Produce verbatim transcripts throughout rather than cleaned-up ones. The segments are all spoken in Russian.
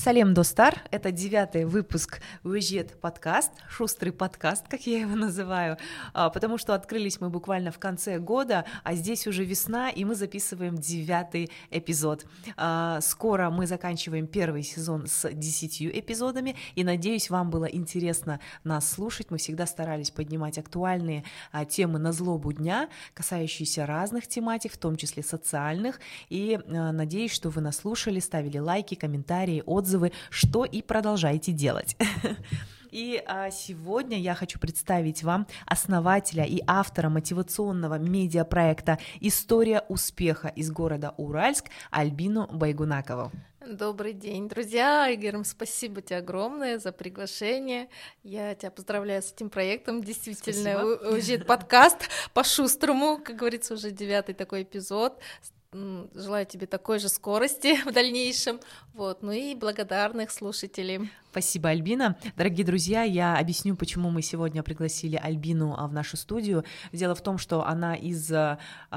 Салем Достар, это девятый выпуск Уезжет подкаст, шустрый подкаст, как я его называю, потому что открылись мы буквально в конце года, а здесь уже весна, и мы записываем девятый эпизод. Скоро мы заканчиваем первый сезон с десятью эпизодами, и надеюсь, вам было интересно нас слушать. Мы всегда старались поднимать актуальные темы на злобу дня, касающиеся разных тематик, в том числе социальных, и надеюсь, что вы нас слушали, ставили лайки, комментарии, отзывы, что и продолжайте делать. И а, сегодня я хочу представить вам основателя и автора мотивационного медиапроекта «История успеха» из города Уральск Альбину Байгунакову. Добрый день, друзья! Игорь, спасибо тебе огромное за приглашение. Я тебя поздравляю с этим проектом. Действительно, уезжает подкаст по-шустрому, как говорится, уже девятый такой эпизод. Желаю тебе такой же скорости в дальнейшем, вот, ну и благодарных слушателей. Спасибо, Альбина. Дорогие друзья, я объясню, почему мы сегодня пригласили Альбину в нашу студию. Дело в том, что она из э,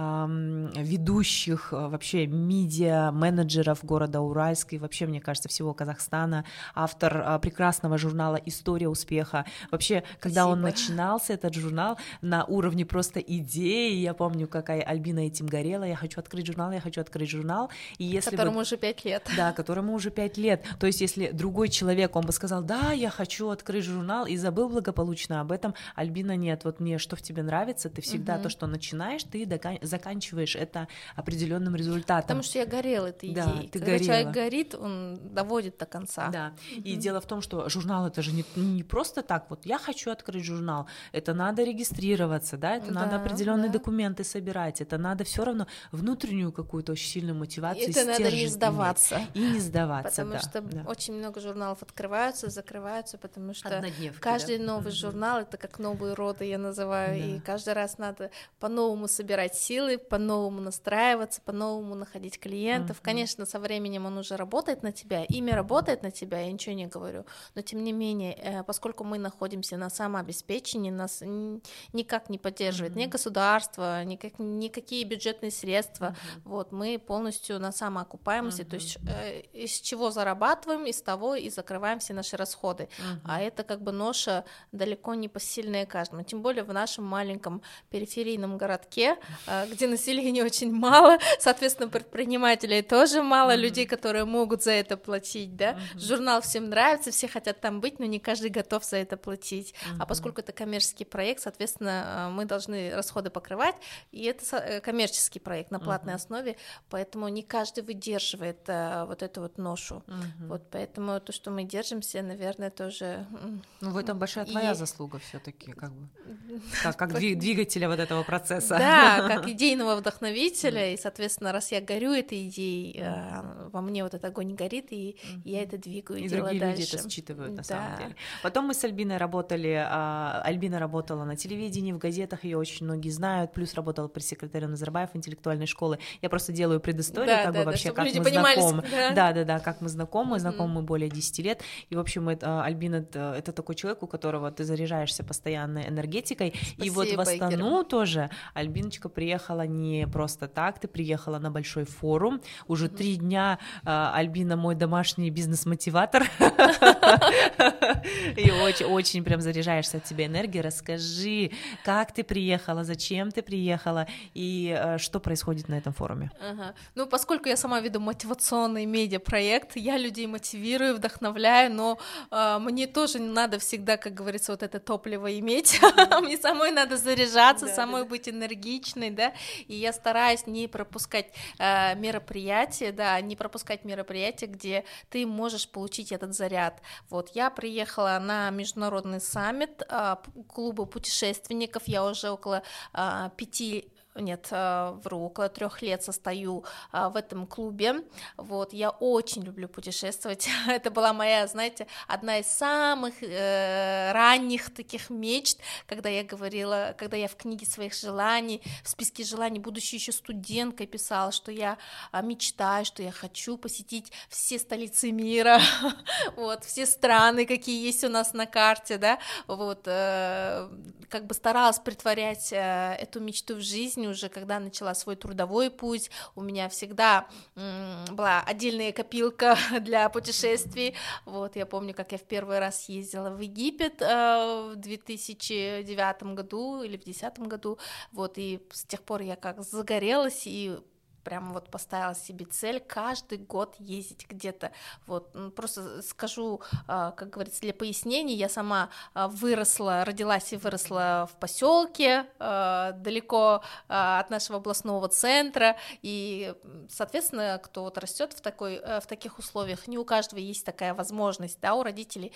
ведущих вообще медиа-менеджеров города Уральск и вообще, мне кажется, всего Казахстана, автор э, прекрасного журнала «История успеха». Вообще, когда Спасибо. Он начинался, этот журнал, на уровне просто идеи, я помню, какая Альбина этим горела, я хочу открыть журнал, я хочу открыть журнал. И если которому бы... уже пять лет. Да, которому уже пять лет. То есть, если другой человек, он бы сказал, да, я хочу открыть журнал, и забыл благополучно об этом. Альбина, нет, вот мне что в тебе нравится, ты всегда uh-huh. то, что начинаешь, ты дока- заканчиваешь это определенным результатом. Потому что я горела этой да, идеей. Ты Когда горела. человек горит, он доводит до конца. Да, uh-huh. и дело в том, что журнал это же не, не просто так, вот я хочу открыть журнал, это надо регистрироваться, да, это да, надо определенные да. документы собирать, это надо все равно внутреннюю какую-то очень сильную мотивацию, это надо не сдаваться. Иметь. И не сдаваться, Потому да, что да. очень много журналов открываются, закрываются, потому что Однодневки, каждый да? новый mm-hmm. журнал — это как новые роды, я называю, да. и каждый раз надо по-новому собирать силы, по-новому настраиваться, по-новому находить клиентов. Mm-hmm. Конечно, со временем он уже работает на тебя, имя работает на тебя, я ничего не говорю, но тем не менее, поскольку мы находимся на самообеспечении, нас никак не поддерживает mm-hmm. ни государство, никак, никакие бюджетные средства, mm-hmm. вот, мы полностью на самоокупаемости, mm-hmm. то есть э, из чего зарабатываем, из того и закрываем все наши расходы, uh-huh. а это как бы ноша далеко не посильная каждому, тем более в нашем маленьком периферийном городке, где населения очень мало, соответственно, предпринимателей тоже мало, uh-huh. людей, которые могут за это платить, да, uh-huh. журнал всем нравится, все хотят там быть, но не каждый готов за это платить, uh-huh. а поскольку это коммерческий проект, соответственно, мы должны расходы покрывать, и это коммерческий проект на платной uh-huh. основе, поэтому не каждый выдерживает вот эту вот ношу, uh-huh. вот поэтому то, что мы держимся, наверное, тоже... Ну, в этом большая твоя и... заслуга все-таки, как бы, как, как двигателя вот этого процесса. Да, как идейного вдохновителя, и, соответственно, раз я горю этой идеей, во мне вот этот огонь горит, и я это двигаю и, и делаю дальше. И другие люди это считывают, на самом деле. Потом мы с Альбиной работали, Альбина работала на телевидении, в газетах, ее очень многие знают, плюс работала пресс-секретарем Назарбаев интеллектуальной школы. Я просто делаю предысторию, как бы вообще, как мы знакомы. Да-да-да, как мы знакомы, знакомы мы более десяти лет, и, в общем, это, Альбина, это, это такой человек, у которого ты заряжаешься постоянной энергетикой, Спасибо, и вот в Астану Игорь. Тоже Альбиночка приехала не просто так, ты приехала на большой форум, уже mm-hmm. три дня Альбина мой домашний бизнес-мотиватор, и очень прям заряжаешься от тебя энергией. Расскажи, как ты приехала, зачем ты приехала, и что происходит на этом форуме? Ну, поскольку я сама веду мотивационный медиапроект, я людей мотивирую, вдохновляю, но э, мне тоже не надо всегда, как говорится, вот это топливо иметь, mm-hmm. мне самой надо заряжаться, да, самой да. быть энергичной, да, и я стараюсь не пропускать э, мероприятия, да, не пропускать мероприятия, где ты можешь получить этот заряд. Вот, я приехала на международный саммит э, клуба путешественников, я уже около э, пяти нет, вру, около трех лет состою в этом клубе, вот, я очень люблю путешествовать, это была моя, знаете, одна из самых э, ранних таких мечт, когда я говорила, когда я в книге своих желаний, в списке желаний, будучи еще студенткой, писала, что я мечтаю, что я хочу посетить все столицы мира, вот, все страны, какие есть у нас на карте, да, вот, э, как бы старалась претворять э, эту мечту в жизнь, жизни уже, когда начала свой трудовой путь, у меня всегда м, была отдельная копилка для путешествий. Вот, я помню, как я в первый раз ездила в Египет э, в две тысячи девятом году или в две тысячи десятом году, вот, и с тех пор я как загорелась и прямо вот поставила себе цель каждый год ездить где-то. Вот, просто скажу, как говорится, для пояснений, я сама выросла, родилась и выросла в поселке, далеко от нашего областного центра, и, соответственно, кто вот растет в такой, в таких условиях, не у каждого есть такая возможность, да, у родителей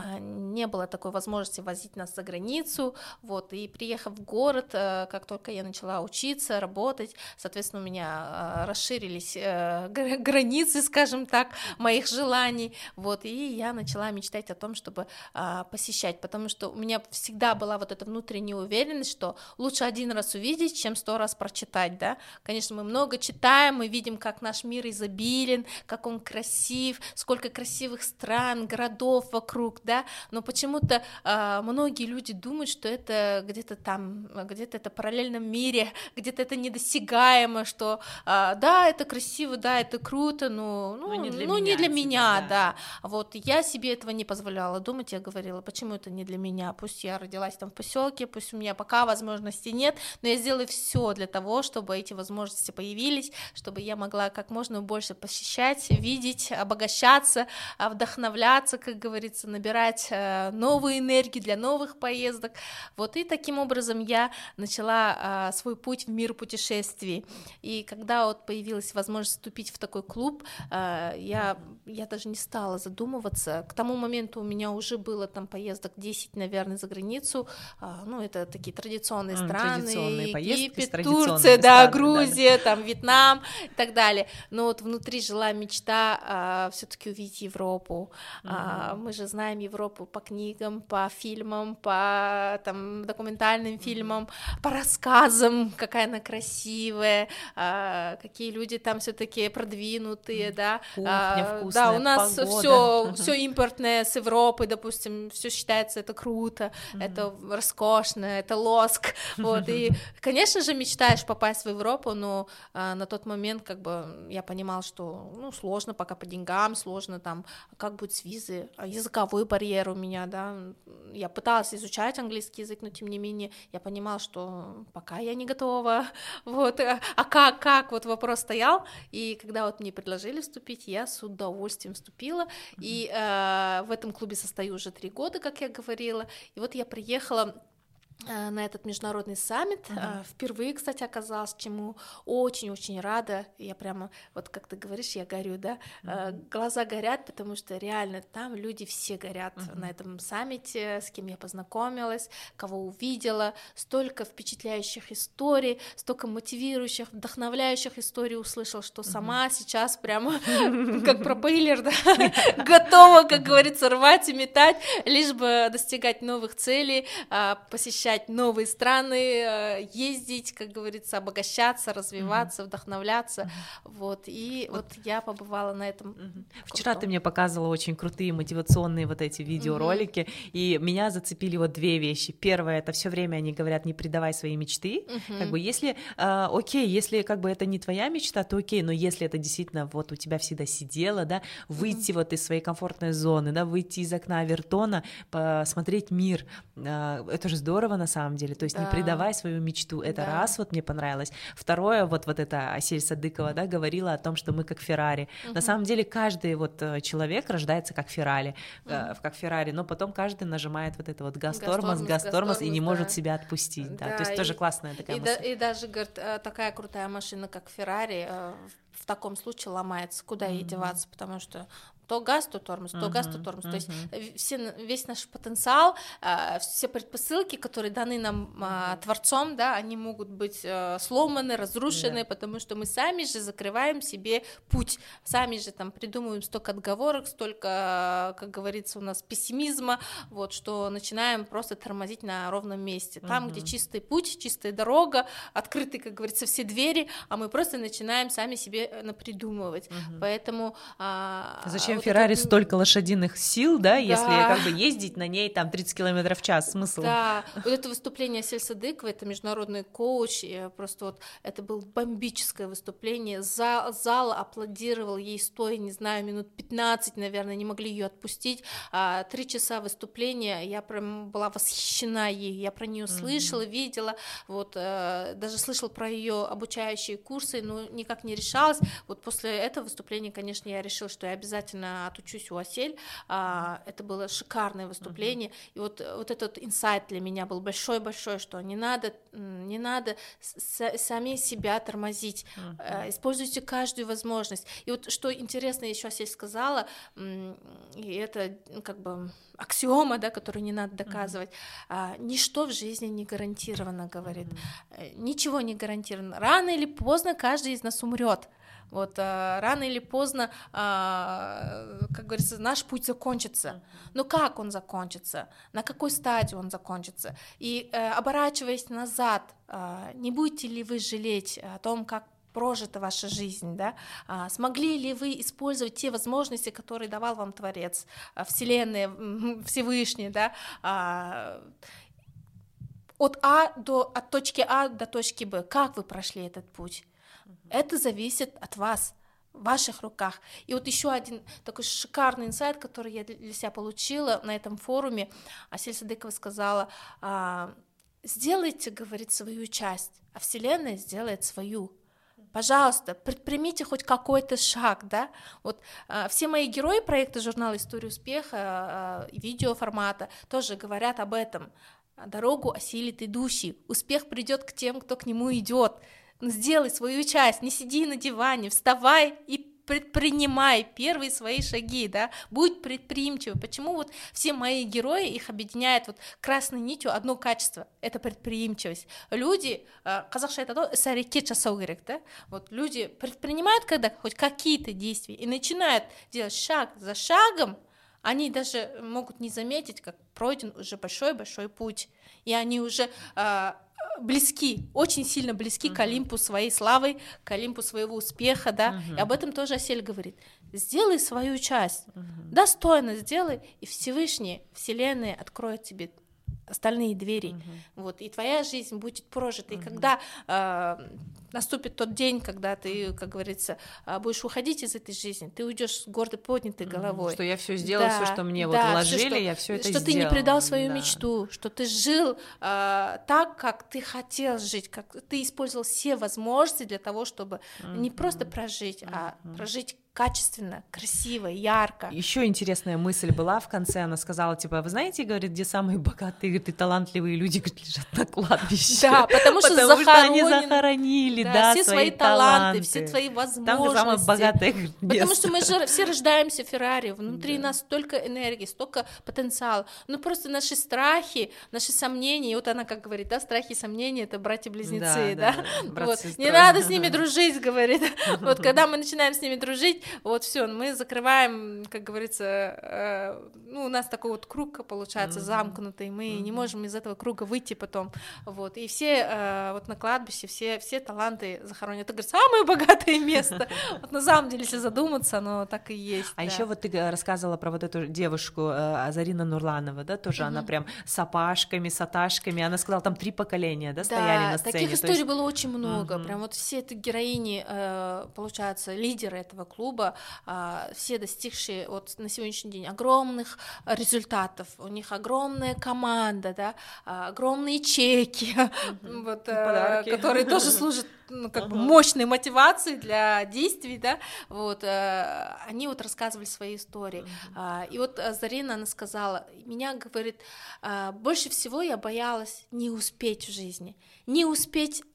не было такой возможности возить нас за границу, вот, и приехав в город, как только я начала учиться, работать, соответственно, у меня расширились э, границы, скажем так, моих желаний, вот, и я начала мечтать о том, чтобы э, посещать, потому что у меня всегда была вот эта внутренняя уверенность, что лучше один раз увидеть, чем сто раз прочитать, да, конечно, мы много читаем, мы видим, как наш мир изобилен, как он красив, сколько красивых стран, городов вокруг, да, но почему-то э, многие люди думают, что это где-то там, где-то это в параллельном мире, где-то это недосягаемо, что А, да, это красиво, да, это круто, но ну, ну, не для ну, меня, не для типа, меня, да. да. Вот я себе этого не позволяла думать, я говорила, почему это не для меня, пусть я родилась там в поселке, пусть у меня пока возможностей нет, но я сделаю все для того, чтобы эти возможности появились, чтобы я могла как можно больше посещать, видеть, обогащаться, вдохновляться, как говорится, набирать новую энергию для новых поездок. Вот, и таким образом я начала свой путь в мир путешествий. И когда вот появилась возможность вступить в такой клуб, я, я даже не стала задумываться. К тому моменту у меня уже было там поездок десять, наверное, за границу. Ну, это такие традиционные mm, страны, традиционные Египет, Турция, да, Грузия, да, да. там Вьетнам и так далее. Но вот внутри жила мечта все-таки увидеть Европу. Mm-hmm. Мы же знаем Европу по книгам, по фильмам, по там, документальным фильмам, mm-hmm. по рассказам, какая она красивая, какие люди там все-таки продвинутые, да, Кухня вкусная, да, у нас погода. все, все импортное с Европы, допустим, все считается это круто, mm-hmm. это роскошно, это лоск, вот, и, конечно же, мечтаешь попасть в Европу, но а, на тот момент, как бы, я понимала, что, ну, сложно пока по деньгам, сложно там, как будет с визой, языковой барьер у меня, да, я пыталась изучать английский язык, но, тем не менее, я понимала, что пока я не готова, вот, а как, как, вот вопрос стоял, и когда вот мне предложили вступить, я с удовольствием вступила, mm-hmm. и э, в этом клубе состою уже три года, как я говорила, и вот я приехала на этот международный саммит, uh-huh. впервые, кстати, оказалась, чему очень-очень рада, я прямо, вот как ты говоришь, я горю, да, uh-huh. глаза горят, потому что реально там люди все горят uh-huh. на этом саммите, с кем я познакомилась, кого увидела, столько впечатляющих историй, столько мотивирующих, вдохновляющих историй услышала, что uh-huh. сама сейчас прямо как пропеллер, да, готова, как говорится, рвать и метать, лишь бы достигать новых целей, посещать новые страны, ездить, как говорится, обогащаться, развиваться, mm-hmm. вдохновляться, mm-hmm. вот, и вот. вот я побывала на этом. Mm-hmm. Вчера ты мне показывала очень крутые мотивационные вот эти видеоролики, mm-hmm. и меня зацепили вот две вещи. Первое, это все время они говорят, не предавай свои мечты, mm-hmm. как бы если, э, окей, если как бы это не твоя мечта, то окей, но если это действительно вот у тебя всегда сидело, да, выйти mm-hmm. вот из своей комфортной зоны, да, выйти из окна Авертона, посмотреть мир, э, это же здорово на самом деле, то есть да. не предавай свою мечту, это да. раз, вот мне понравилось. Второе, вот, вот это Асель Садыкова, да, говорила о том, что мы как Феррари. Uh-huh. На самом деле каждый вот человек рождается как Феррари, uh-huh. как Феррари, но потом каждый нажимает вот это вот газ-тормоз, газ-тормоз и не да. может себя отпустить, да, да. то есть и, тоже классная такая и мысль. Да, и даже, говорит, такая крутая машина, как Феррари, в таком случае ломается, куда ей деваться, потому что то газ, то тормоз, то uh-huh, газ, то тормоз. Uh-huh. То есть все, весь наш потенциал, все предпосылки, которые даны нам uh-huh. Творцом, да, они могут быть сломаны, разрушены, yeah. потому что мы сами же закрываем себе путь, сами же там придумываем столько отговорок, столько, как говорится, у нас пессимизма, вот, что начинаем просто тормозить на ровном месте. Там, uh-huh. где чистый путь, чистая дорога, открыты, как говорится, все двери, а мы просто начинаем сами себе напридумывать. Uh-huh. Поэтому... Зачем Зачем вот Феррари это... столько лошадиных сил, да, да, если как бы ездить на ней там тридцать километров в час, смысл? Да, вот это выступление Асель Садыкова, это международный коуч, и просто вот это было бомбическое выступление, зал, зал аплодировал ей стоя, не знаю, минут пятнадцать, наверное, не могли ее отпустить, а, три часа выступления, я прям была восхищена ей, я про нее слышала, mm-hmm. видела, вот, э, даже слышала про ее обучающие курсы, но никак не решалась, вот после этого выступления, конечно, я решила, что я обязательно отучусь у Асель, а, это было шикарное выступление, mm-hmm. и вот, вот этот инсайт для меня был большой-большой, что не надо, не надо с- сами себя тормозить, mm-hmm. используйте каждую возможность. И вот что интересно, еще Асель сказала, и это как бы аксиома, да, которую не надо доказывать, mm-hmm. ничто в жизни не гарантировано, говорит, mm-hmm. ничего не гарантировано. Рано или поздно каждый из нас умрет. Вот, а, рано или поздно, а, как говорится, наш путь закончится. Но как он закончится? На какой стадии он закончится? И а, оборачиваясь назад, а, не будете ли вы жалеть о том, как прожита ваша жизнь, да? А, смогли ли вы использовать те возможности, которые давал вам Творец, Вселенная, Всевышний, да? А, от А до, от точки А до точки Б, как вы прошли этот путь? Это зависит от вас, в ваших руках. И вот еще один такой шикарный инсайт, который я для себя получила на этом форуме. Асель Садыкова сказала, сделайте, говорит, свою часть, а Вселенная сделает свою. Пожалуйста, предпримите хоть какой-то шаг, да, вот а, все мои герои проекта журнала «История успеха», а, видеоформата тоже говорят об этом. Дорогу осилит идущий, успех придет к тем, кто к нему идет. Сделай свою часть, не сиди на диване, вставай и предпринимай первые свои шаги, да, будь предприимчивым. Почему вот все мои герои, их объединяет вот красной нитью одно качество, это предприимчивость. Люди, қазақша айтады ғой, іс-әрекет жасау керек, да, вот люди предпринимают когда хоть какие-то действия и начинают делать шаг за шагом, они даже могут не заметить, как пройден уже большой-большой путь, и они уже близки, очень сильно близки uh-huh. к Олимпу своей славы, к Олимпу своего успеха, да, uh-huh. и об этом тоже Асель говорит. Сделай свою часть, uh-huh. достойно сделай, и Всевышний, Вселенная откроет тебе остальные двери, uh-huh. вот, и твоя жизнь будет прожита, uh-huh. и когда э, наступит тот день, когда ты, как говорится, будешь уходить из этой жизни, ты уйдешь с гордо поднятой головой. Что я все сделала, да, все, что мне да, вот вложили, всё, что, я все это что сделала. Что ты не предал свою да. мечту, что ты жил э, так, как ты хотел жить, как ты использовал все возможности для того, чтобы mm-hmm. не просто прожить, mm-hmm. а прожить качественно, красиво, ярко. Еще интересная мысль была в конце, она сказала, типа, вы знаете, говорит, где самые богатые, говорит, и талантливые люди, говорит, лежат на кладбище. Да, потому что, потому что они захоронены, захоронили, да, да, все свои свои таланты, таланты, все свои возможности. Там самое богатое место. Потому что мы же все рождаемся Феррари, внутри да. нас столько энергии, столько потенциала, ну просто наши страхи, наши сомнения, и вот она как говорит, да, страхи и сомнения — это братья-близнецы, да, да? да. Вот. Не надо с ними дружить, говорит, вот когда мы начинаем с ними дружить, вот все, мы закрываем, как говорится, э, ну, у нас такой вот круг получается mm-hmm. замкнутый, мы mm-hmm. не можем из этого круга выйти потом, вот, и все э, вот на кладбище, все, все таланты захоронены, это, говорит, самое богатое место, вот на самом деле, если задуматься, оно так и есть. А еще вот ты рассказывала про вот эту девушку Зарина Нурланова, да, тоже она прям с апашками, с аташками, она сказала, там три поколения, да, стояли на сцене. Да, таких историй было очень много, прям вот все эти героини, получается, лидеры этого клуба, все достигшие вот на сегодняшний день огромных результатов, у них огромная команда, да, огромные чеки, mm-hmm. вот, которые тоже служат ну, как uh-huh. бы мощной мотивацией для действий, да, вот, они вот рассказывали свои истории, uh-huh. и вот Зарина, она сказала, меня, говорит, больше всего я боялась не успеть в жизни, не успеть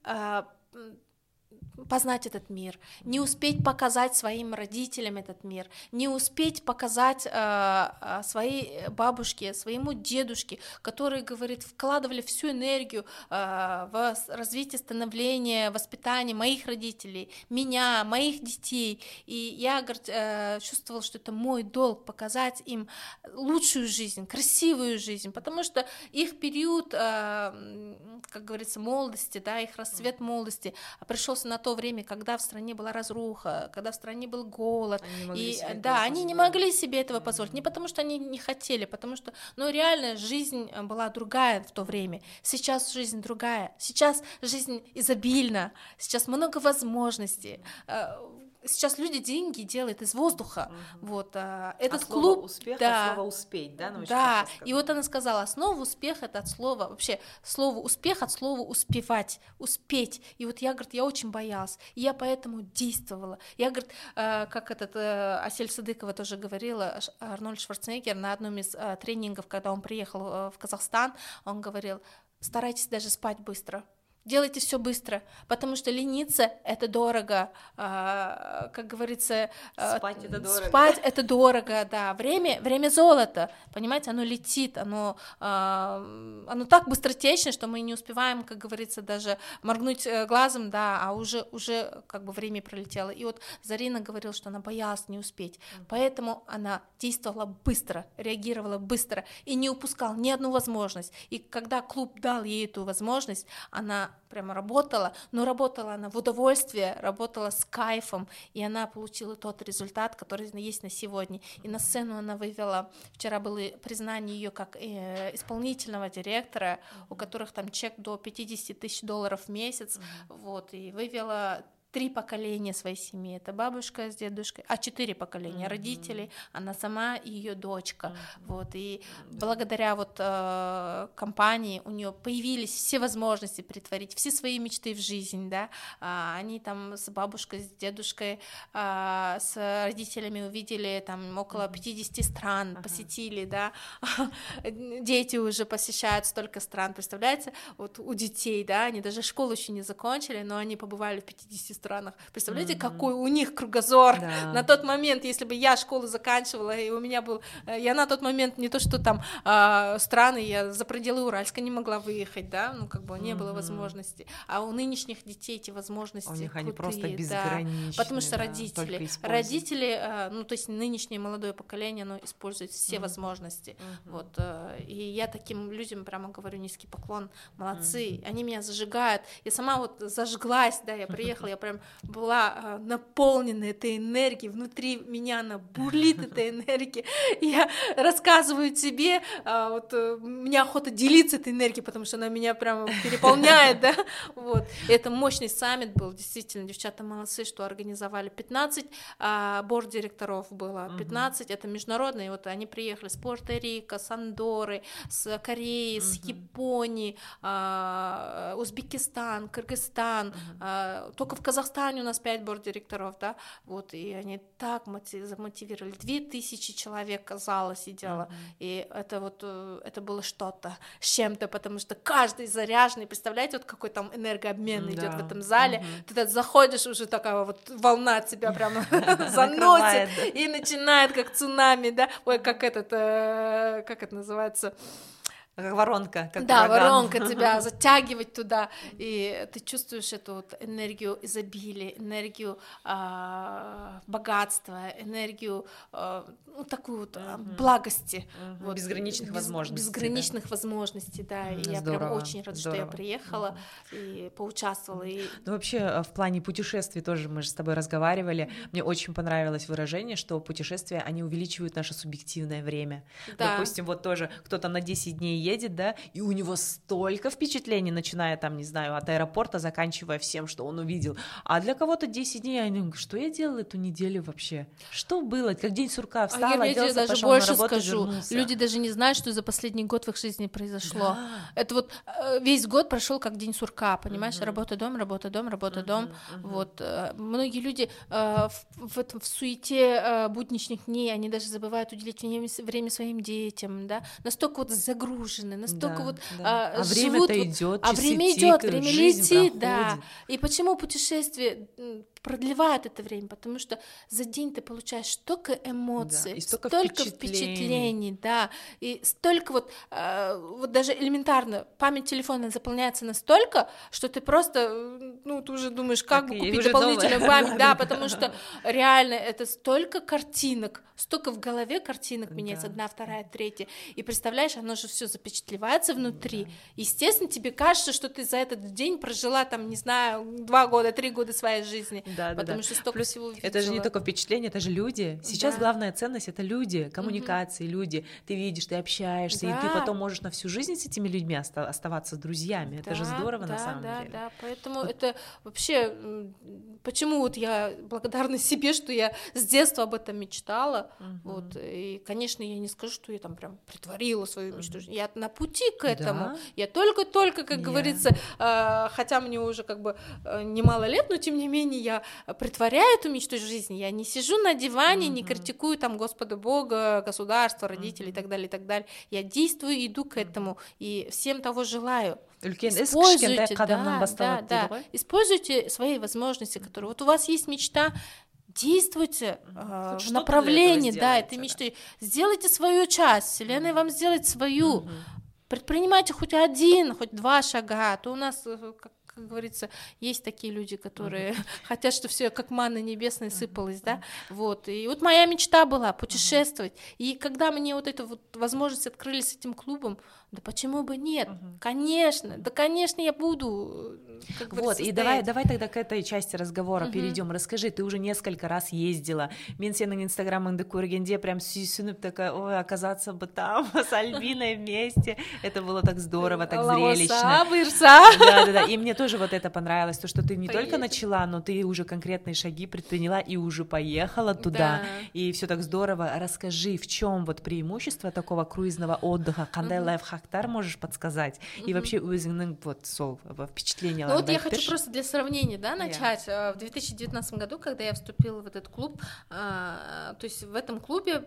познать этот мир, не успеть показать своим родителям этот мир, не успеть показать э, своей бабушке, своему дедушке, которые, говорит, вкладывали всю энергию э, в развитие, становление, воспитание моих родителей, меня, моих детей, и я, говорит, э, чувствовала, что это мой долг показать им лучшую жизнь, красивую жизнь, потому что их период, э, как говорится, молодости, да, их расцвет молодости пришелся на то то время, когда в стране была разруха, когда в стране был голод, и да, они не могли себе этого позволить, не потому что они не хотели, потому что, ну, реально жизнь была другая в то время, сейчас жизнь другая, сейчас жизнь изобильна, сейчас много возможностей. Сейчас люди деньги делают из воздуха. Uh-huh. Вот, а, этот от клуб, слова успех, да, от слова успеть, да, да. И вот она сказала, основа успеха это от слова вообще слово успех от слова успевать, успеть. И вот я, говорит, я очень боялась, и я поэтому действовала. Я, говорит, э, как этот э, Асель Садыкова тоже говорила, Арнольд Шварценеггер на одном из э, тренингов, когда он приехал э, в Казахстан, он говорил: старайтесь даже спать быстро. Делайте все быстро, потому что лениться это дорого, а, как говорится, спать это дорого. Спать это дорого, да. Время, время золото, понимаете, оно летит, оно, а, оно так быстротечно, что мы не успеваем, как говорится, даже моргнуть глазом, да, а уже, уже как бы время пролетело. И вот Зарина говорила, что она боялась не успеть, mm-hmm. поэтому она действовала быстро, реагировала быстро и не упускала ни одну возможность. И когда клуб дал ей эту возможность, она прямо работала, но работала она в удовольствие, работала с кайфом, и она получила тот результат, который есть на сегодня. И на сцену она вывела, вчера было признание ее как э, исполнительного директора, у которых там чек до пятьдесят тысяч долларов в месяц, mm-hmm. вот, и вывела три поколения своей семьи, это бабушка с дедушкой, а четыре поколения, mm-hmm. родители, она сама и ее дочка, mm-hmm. вот, и mm-hmm. благодаря вот э, компании у нее появились все возможности притворить все свои мечты в жизнь, да, а, они там с бабушкой, с дедушкой, а, с родителями увидели там около пятьдесят стран, mm-hmm. посетили, да, дети уже посещают столько стран, представляете, вот у детей, да, они даже школу еще не закончили, но они побывали в пятидесяти странах. Представляете, mm-hmm. какой у них кругозор да. на тот момент, если бы я школу заканчивала, и у меня был... Я на тот момент не то, что там э, страны, я за пределы Уральска не могла выехать, да, ну, как бы не mm-hmm. было возможности. А у нынешних детей эти возможности у них крутые, они просто безграничные. Да, потому что да, родители, родители, э, ну, то есть нынешнее молодое поколение, оно использует все mm-hmm. возможности. Mm-hmm. Вот, э, и я таким людям прямо говорю низкий поклон, молодцы, mm-hmm. они меня зажигают. Я сама вот зажглась, да, я приехала, я прям была э, наполнена этой энергией, внутри меня она бурлит, эта энергия, я рассказываю тебе, э, вот, э, мне охота делиться этой энергией, потому что она меня прям переполняет, да, вот, и это мощный саммит был, действительно, девчата молодцы, что организовали, пятнадцать э, борд-директоров было, пятнадцать, uh-huh. это международные, вот они приехали с Пуэрто-Рико, с Андорры, с Кореи, uh-huh. с Японии, э, Узбекистан, Кыргызстан, uh-huh. э, только в Казахстане у нас пять борд-директоров, да, вот, и они так мотив... замотивировали, две тысячи человек зала сидело, mm-hmm. и это вот, это было что-то с чем-то, потому что каждый заряженный, представляете, вот какой там энергообмен mm-hmm. идет в этом зале, mm-hmm. ты так заходишь, уже такая вот волна тебя прямо заносит, и начинает как цунами, да, ой, как этот, как это называется... Как воронка, как да, ураган. воронка тебя затягивать туда, и ты чувствуешь эту вот энергию изобилия, энергию э, богатства, энергию э, ну, такую вот uh-huh. благости, uh-huh. вот, безграничных без, возможностей, безграничных да. возможностей, да, и Здорово, я прям очень рада, здорово. что я приехала uh-huh. и поучаствовала. И... Ну вообще в плане путешествий тоже мы же с тобой разговаривали, uh-huh. мне очень понравилось выражение, что путешествия, они увеличивают наше субъективное время. Да. Допустим, вот тоже кто-то на десять дней едет, да, и у него столько впечатлений, начиная там, не знаю, от аэропорта, заканчивая всем, что он увидел, а для кого-то десять дней, они говорят, что я делала эту неделю вообще? Что было? Как день сурка, встала, а я оделся, даже пошел больше на работу, скажу, вернулся. Люди даже не знают, что за последний год в их жизни произошло. Да. Это вот весь год прошел как день сурка, понимаешь, uh-huh. работа, дом, работа, дом, работа, uh-huh. дом, uh-huh. вот, многие люди в, в, в суете будничных дней, они даже забывают уделить время своим детям, да, настолько вот загружены, настолько да, вот да. а, а живут, время-то идет, а время идет, время летит, да. И почему путешествие продлевает это время? Потому что за день ты получаешь столько эмоций, да, и столько, столько впечатлений. впечатлений, да, и столько вот, э, вот даже элементарно память телефона заполняется настолько, что ты просто, ну, ты уже думаешь, как так бы купить дополнительную новая. память, да, потому что реально это столько картинок, столько в голове картинок меняется, одна, вторая, третья, и представляешь, оно же все запечатлевается внутри. Да. Естественно, тебе кажется, что ты за этот день прожила там, не знаю, два года, три года своей жизни, да, потому да, что да. столько Плюс всего видела. Это же не только впечатление, это же люди. Сейчас да. главная ценность — это люди, коммуникации, угу. люди. Ты видишь, ты общаешься, да. и ты потом можешь на всю жизнь с этими людьми оставаться друзьями. Да, это же здорово, да, на самом да, деле. Да, да, поэтому вот. Это вообще, почему вот я благодарна себе, что я с детства об этом мечтала, угу. вот, и, конечно, я не скажу, что я там прям притворила свою мечту, угу. я на пути к этому, да. я только-только, как yeah. говорится, э, хотя мне уже как бы э, немало лет, но тем не менее я притворяю эту мечту в жизни, я не сижу на диване, угу. не критикую там Господа Бога, государство, родителей угу. и так далее, и так далее, я действую, иду к этому, и всем того желаю. Используйте, да, да, да. Используйте свои возможности, которые вот у вас есть мечта, действуйте э, в направлении, да, этой мечты, да. сделайте свою часть, Вселенная вам сделает свою, угу. предпринимайте хоть один, хоть два шага, а то у нас, как, как говорится, есть такие люди, которые uh-huh. хотят, чтобы все как манна небесная сыпалось, uh-huh. да, вот, и вот моя мечта была путешествовать, uh-huh. и когда мне вот эту вот возможность открыли с этим клубом, да почему бы нет, uh-huh. конечно, да, конечно, я буду, как вот, состоять. И давай, давай тогда к этой части разговора uh-huh. перейдем. Расскажи, ты уже несколько раз ездила, мен сенің инстаграмыңды көргенде прям сүйсініп такая, ой, оказаться бы там с Альбиной вместе, это было так здорово, так зрелищно. Да, да, да, и мне тоже вот это понравилось, то, что ты не Поедем. Только начала, но ты уже конкретные шаги предприняла и уже поехала туда, да. и все так здорово. Расскажи, в чем вот преимущество такого круизного отдыха, қандай лайфхактар можешь подсказать, и вообще өзіңнің вот сол впечатленияларың. Ну вот я хочу просто для сравнения, да, начать. Yeah. В две тысячи девятнадцатом году, когда я вступила в этот клуб, то есть в этом клубе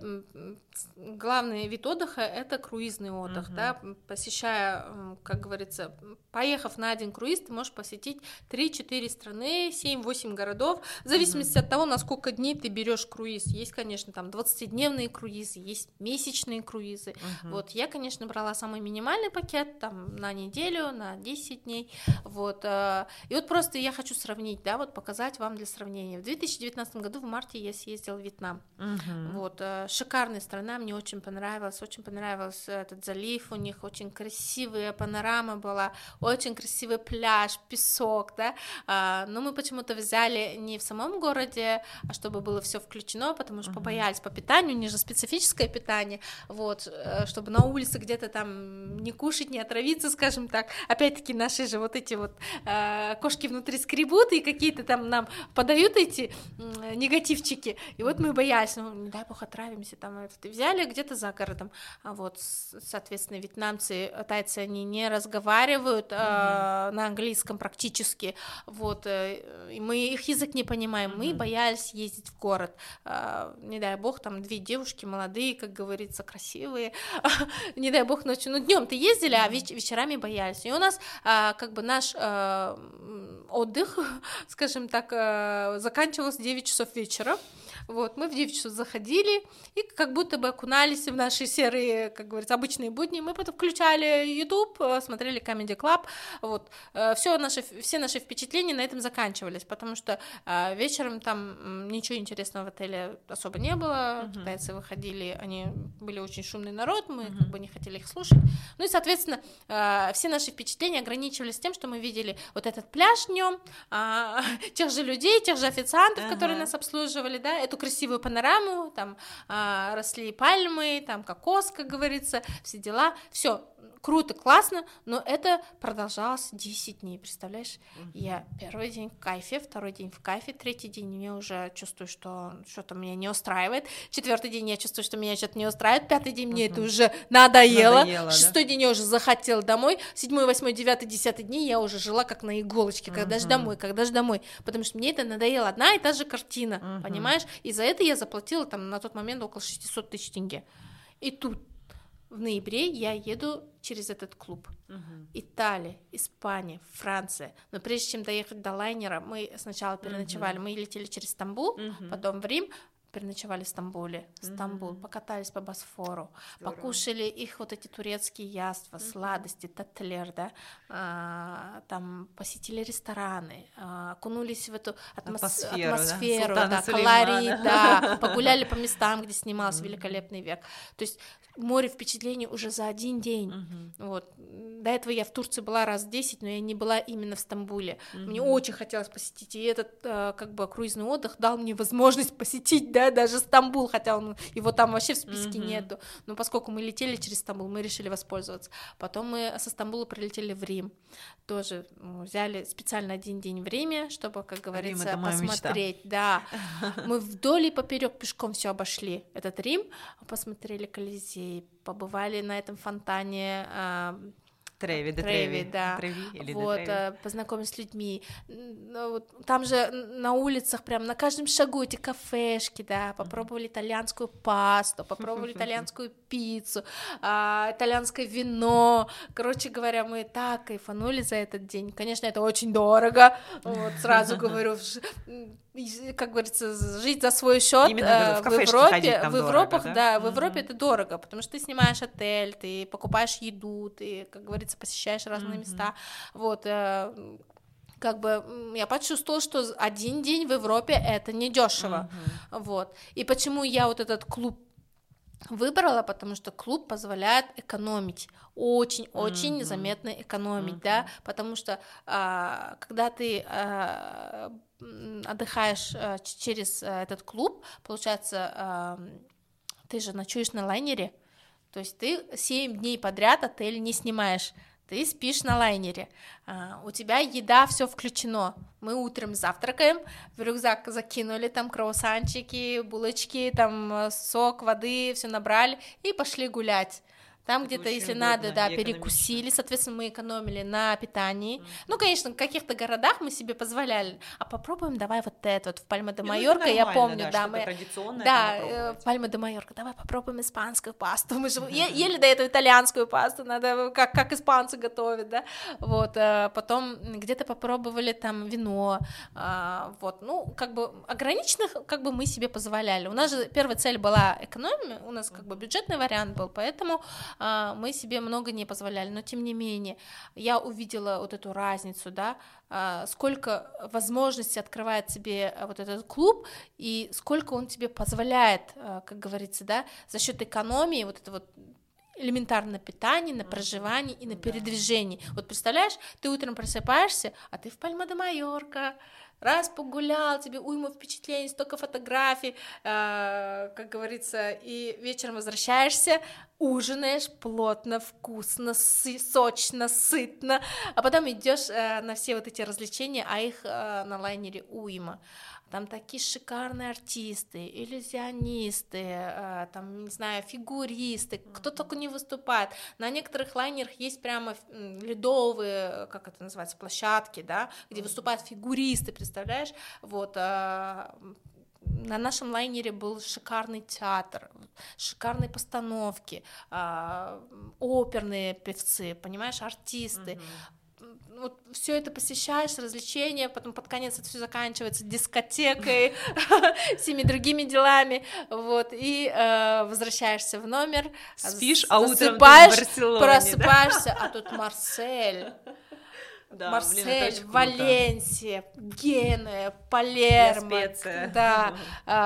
главный вид отдыха — это круизный отдых, uh-huh. да, посещая, как говорится, поехав на один круиз, ты можешь посетить три-четыре страны, семь-восемь городов, в зависимости uh-huh. от того, на сколько дней ты берешь круиз. Есть, конечно, там двадцатидневные круизы, есть месячные круизы. Uh-huh. Вот, я, конечно, брала самый минимальный пакет, там, на неделю, на десять дней, вот, и вот просто я хочу сравнить, да, вот показать вам для сравнения. В две тысячи девятнадцатом году в марте я съездила в Вьетнам, uh-huh. вот, шикарная страна, мне очень понравилась, очень понравился этот залив, у них очень красивая панорама была, очень красивый пляж, песок, да, а, но мы почему-то взяли не в самом городе, а чтобы было все включено, потому что uh-huh. побоялись по питанию, у них же специфическое питание, вот, чтобы на улице где-то там не кушать, не отравиться, скажем так, опять-таки наши же вот эти вот э, кошки внутри скребут и какие-то там нам подают эти э, негативчики, и вот мы боялись, ну, не дай бог отравимся, там, это, взяли где-то за городом, а вот, соответственно, вьетнамцы, тайцы, они не разговаривают э, на английском практически, вот, э, и мы их язык не понимаем, мы боялись ездить в город, э, не дай бог, там две девушки молодые, как говорится, красивые, не дай бог ночью, ну, днем-то ездили, а веч- вечерами боялись, и у нас, э, как бы, наш э, отдых, скажем так, э, заканчивался в девять часов вечера. Вот, мы в девять часов заходили и как будто бы окунались в наши серые, как говорится, обычные будни. Мы потом включали YouTube, смотрели Comedy Club. Вот, все наши, все наши впечатления на этом заканчивались, потому что вечером там ничего интересного в отеле особо не было. Uh-huh. Китайцы выходили, они были очень шумный народ, мы uh-huh. как бы не хотели их слушать. Ну и, соответственно, все наши впечатления ограничивались тем, что мы видели вот этот пляж днем, тех же людей, тех же официантов, uh-huh. которые нас обслуживали, да, эту красивую панораму, там а, росли пальмы, там кокос, как говорится, все дела, все круто, классно, но это продолжалось десять дней, представляешь? Uh-huh. Я первый день в кайфе, второй день в кайфе, третий день я уже чувствую, что что-то меня не устраивает, четвертый день я чувствую, что меня что-то не устраивает, пятый день мне uh-huh. это уже надоело, надоело шестой да? день я уже захотела домой, седьмой, восьмой, девятый, десятый дни я уже жила как на иголочке, когда uh-huh. же домой, когда же домой, потому что мне это надоело, одна и та же картина, uh-huh. понимаешь? И за это я заплатила там на тот момент около шестьсот тысяч тенге. И тут в ноябре я еду через этот клуб. Uh-huh. Италия, Испания, Франция. Но прежде чем доехать до лайнера, мы сначала переночевали. Uh-huh. Мы летели через Стамбул, uh-huh. потом в Рим, переночевали в Стамбуле, Стамбул, mm-hmm. покатались по Босфору, Здорово. Покушали их вот эти турецкие яства, mm-hmm. сладости, татлер, да, а, там посетили рестораны, а, окунулись в эту атмос... атмосферу, атмосферу да, да колорит, да, погуляли по местам, где снимался mm-hmm. великолепный век. То есть море впечатлений уже за один день. Mm-hmm. Вот. До этого я в Турции была раз десять, но я не была именно в Стамбуле. Mm-hmm. Мне очень хотелось посетить, и этот как бы круизный отдых дал мне возможность посетить, да, даже Стамбул, хотя он, его там вообще в списке mm-hmm. нету, но поскольку мы летели через Стамбул, мы решили воспользоваться. Потом мы со Стамбула прилетели в Рим, тоже взяли специально один день в Риме, чтобы, как говорится, Рим — посмотреть, да, мы вдоль и поперек пешком все обошли этот Рим, посмотрели Колизей, побывали на этом фонтане Треви, да, Треви, Треви, да. Треви или вот, Треви. Познакомились с людьми. Там же на улицах, прям на каждом шагу эти кафешки, да, попробовали итальянскую пасту, попробовали итальянскую пиццу, итальянское вино. Короче говоря, мы так кайфанули за этот день. Конечно, это очень дорого, вот, сразу говорю, как говорится, жить за свой счет в, в Европе, в Европе, да, да в Европе mm-hmm. это дорого, потому что ты снимаешь отель, ты покупаешь еду, ты, как говорится, посещаешь разные mm-hmm. места, вот, как бы я почувствовала, что один день в Европе это недешево, mm-hmm. вот, и почему я вот этот клуб выбрала, потому что клуб позволяет экономить, очень-очень mm-hmm. заметно экономить, mm-hmm. да, потому что а, когда ты а, отдыхаешь а, через а, этот клуб, получается, а, ты же ночуешь на лайнере, то есть ты семь дней подряд отель не снимаешь, ты спишь на лайнере, а, у тебя еда, все включено. Мы утром завтракаем, в рюкзак закинули там круассанчики, булочки, там сок, воды, все набрали и пошли гулять. Там где-то, если надо, да, перекусили, соответственно, мы экономили на питании. Mm-hmm. Ну, конечно, в каких-то городах мы себе позволяли, а попробуем, давай вот это, вот в Пальма-де-Майорка, ну, я помню, да, да мы, да, в Пальма-де-Майорка, давай попробуем испанскую пасту, мы же mm-hmm. ели до этого итальянскую пасту, надо, как, как испанцы готовят, да, вот, потом где-то попробовали там вино, вот, ну, как бы ограниченных, как бы мы себе позволяли, у нас же первая цель была экономия, у нас как бы бюджетный вариант был, поэтому мы себе много не позволяли, но тем не менее я увидела вот эту разницу, да, сколько возможностей открывает тебе вот этот клуб и сколько он тебе позволяет, как говорится, да, за счет экономии вот это вот элементарно на питании, на проживании и на передвижении. Вот представляешь, ты утром просыпаешься, а ты в Пальма-де-Майорка, раз погулял, тебе уйма впечатлений, столько фотографий, э, как говорится, и вечером возвращаешься, ужинаешь плотно, вкусно, сы- сочно, сытно, а потом идешь э, на все вот эти развлечения, а их э, на лайнере уйма. Там такие шикарные артисты, иллюзионисты, э, там, не знаю, фигуристы, mm-hmm. кто только не выступает. На некоторых лайнерах есть прямо ледовые, как это называется, площадки, да, где mm-hmm. выступают фигуристы, представляешь? Вот, э, на нашем лайнере был шикарный театр, шикарные постановки, э, оперные певцы, понимаешь, артисты. Mm-hmm. Вот все это посещаешь, развлечения, потом под конец это все заканчивается дискотекой, всеми другими делами, вот, и э, возвращаешься в номер, спишь, а утром ты в Барселоне, просыпаешься, да? А тут Марсель, да, Марсель, блин, Валенсия, Генуя, Палермо, да,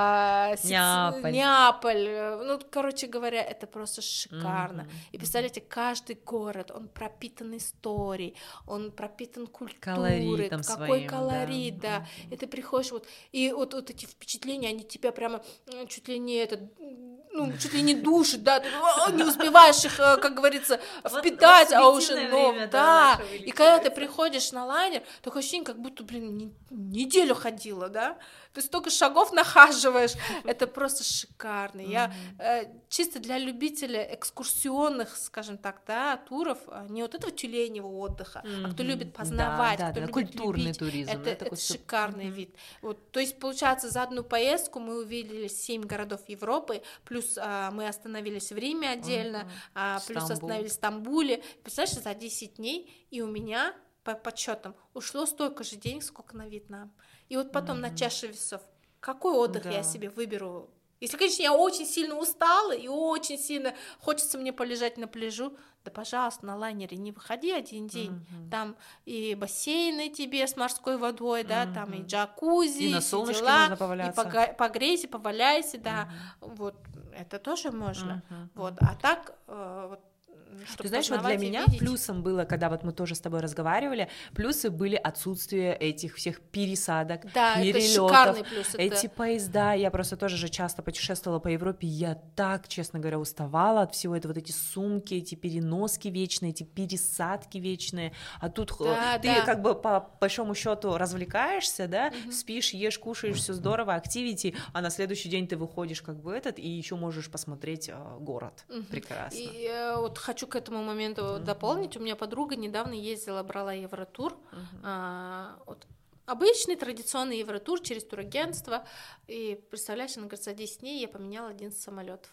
а, Неаполь. Неаполь, ну, короче говоря, это просто шикарно. Mm-hmm. И представляете, каждый город, он пропитан историей, он пропитан культурой, какой своим, колорит, да. да. Mm-hmm. И ты приходишь вот, и вот, вот эти впечатления, они тебя прямо чуть ли не это, ну, чуть ли не душат, да, ты не успеваешь их, как говорится, впитать, а уже, ну, да, и когда ты приходишь ходишь на лайнер, такое ощущение, как будто, блин, неделю ходила, да? Ты столько шагов нахаживаешь, это просто шикарно. Mm-hmm. Я э, чисто для любителей экскурсионных, скажем так, да, туров, не вот этого тюленевого отдыха, mm-hmm. а кто любит познавать, да, кто да, любит культурный любить, туризм, это, это, это шикарный mm-hmm. вид. Вот, то есть, получается, за одну поездку мы увидели семь городов Европы, плюс а, мы остановились в Риме отдельно, mm-hmm. а, плюс Стамбул. остановились в Стамбуле. Представляешь, за десять дней, и у меня по подсчетам ушло столько же денег, сколько на Вьетнам. И вот потом mm-hmm. на чаше весов, какой отдых да. я себе выберу Если, конечно, я очень сильно устала и очень сильно хочется мне полежать на пляжу, да, пожалуйста, на лайнере не выходи один день. Mm-hmm. Там и бассейны тебе с морской водой, да, mm-hmm. там и джакузи, и на солнышке можно поваляться, и погрейся, поваляйся, да, mm-hmm. вот это тоже можно, mm-hmm. вот, а так э, вот. Ты знаешь, вот для меня видеть. Плюсом было, когда вот мы тоже с тобой разговаривали, плюсы были отсутствие этих всех пересадок, да, перелетов, плюс, эти это... поезда. Я просто тоже же часто путешествовала по Европе, я так, честно говоря, уставала от всего этого, вот эти сумки, эти переноски вечные, эти пересадки вечные, а тут да, ты да. как бы по большому счету развлекаешься, да, угу. спишь, ешь, кушаешь, все здорово, активити, а на следующий день ты выходишь как бы этот и еще можешь посмотреть э, город, угу. прекрасно. И э, вот хочу к этому моменту uh-huh. дополнить. У меня подруга недавно ездила, брала Евротур. Uh-huh. А, вот, обычный традиционный Евротур через турагентство. И представляешь, она говорит, за десять дней я поменяла одиннадцать самолетов.